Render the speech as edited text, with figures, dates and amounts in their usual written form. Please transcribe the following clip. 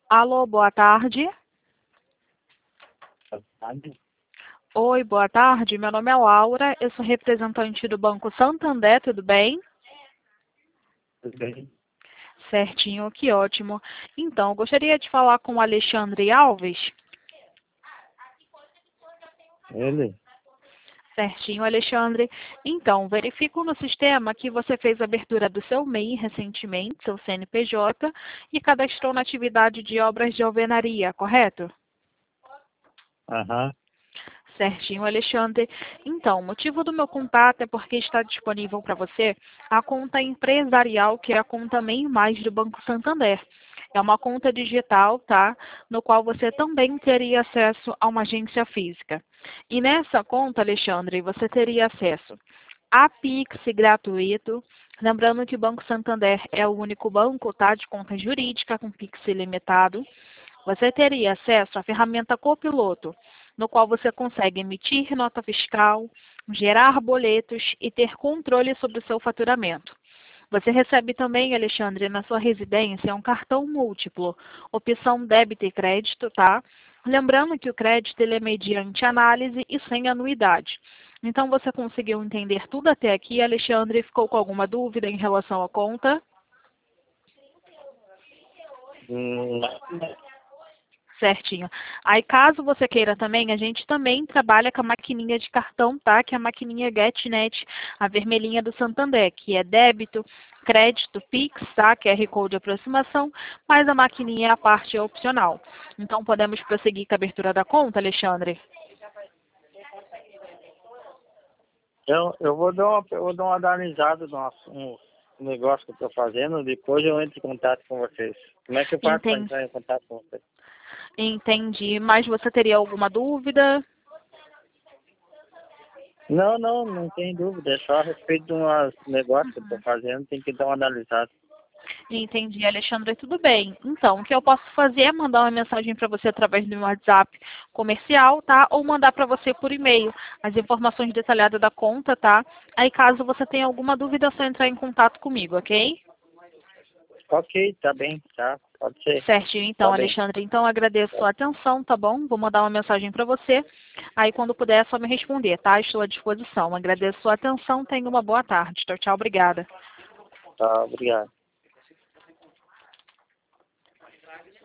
Alô, boa tarde. Oi, boa tarde. Meu nome é Laura, eu sou representante do Banco Santander, tudo bem? Tudo bem? Certinho, que ótimo. Então, gostaria de falar com o Alexandre Alves. Ele? Certinho, Alexandre. Então, verifico no sistema que você fez a abertura do seu MEI recentemente, seu CNPJ, e cadastrou na atividade de obras de alvenaria, correto? Aham. Certinho, Alexandre. Então, o motivo do meu contato é porque está disponível para você a conta empresarial, que é a conta MEI Mais do Banco Santander. É uma conta digital, tá? No qual você também teria acesso a uma agência física. E nessa conta, Alexandre, você teria acesso a Pix gratuito. Lembrando que o Banco Santander é o único banco, tá? De conta jurídica com Pix ilimitado. Você teria acesso à ferramenta Copiloto, no qual você consegue emitir nota fiscal, gerar boletos e ter controle sobre o seu faturamento. Você recebe também, Alexandre, na sua residência, um cartão múltiplo, opção débito e crédito, tá? Lembrando que o crédito ele é mediante análise e sem anuidade. Então, você conseguiu entender tudo até aqui, Alexandre? Ficou com alguma dúvida em relação à conta? Hum, Certinho. Aí, caso você queira também, a gente também trabalha com a maquininha de cartão, tá? Que é a maquininha GetNet, a vermelhinha do Santander, que é débito, crédito, Pix, tá? QR Code de aproximação, mas a maquininha, a parte é opcional. Então, podemos prosseguir com a abertura da conta, Alexandre? eu vou dar uma analisada no negócio que eu estou fazendo, depois eu entro em contato com vocês. Como é que eu faço para Entendi. entrar em contato com vocês? Entendi. Mas você teria alguma dúvida? Não tem dúvida. É só a respeito de um negócio que eu estou fazendo, tem que dar uma analisada. Entendi, Alexandre, tudo bem. Então, o que eu posso fazer é mandar uma mensagem para você através do meu WhatsApp comercial, tá? Ou mandar para você por e-mail as informações detalhadas da conta, tá? Aí, caso você tenha alguma dúvida, é só entrar em contato comigo, ok? Ok, tá bem, tá? Pode ser. Certinho, então, Tá bem. Alexandre. Então, agradeço a sua atenção, tá bom? Vou mandar uma mensagem para você. Aí, quando puder, é só me responder, tá? Estou à disposição. Agradeço a sua atenção. Tenha uma boa tarde. Tchau, tchau. Obrigada. Tá, obrigado.